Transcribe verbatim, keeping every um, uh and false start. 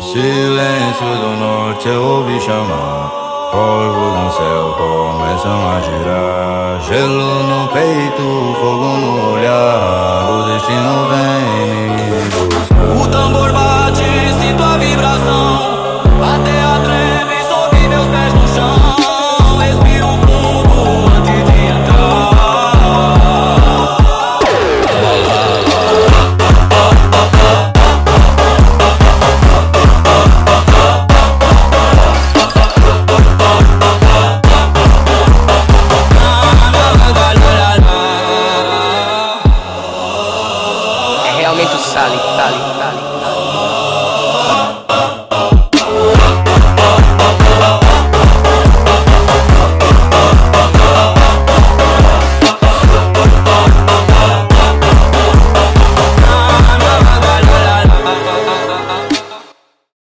silêncio do norte eu ouvi chamar. Corvos no céu começam a girar. Gelo no peito, fogo no olhar. O destino vem me buscar. O tambor bate.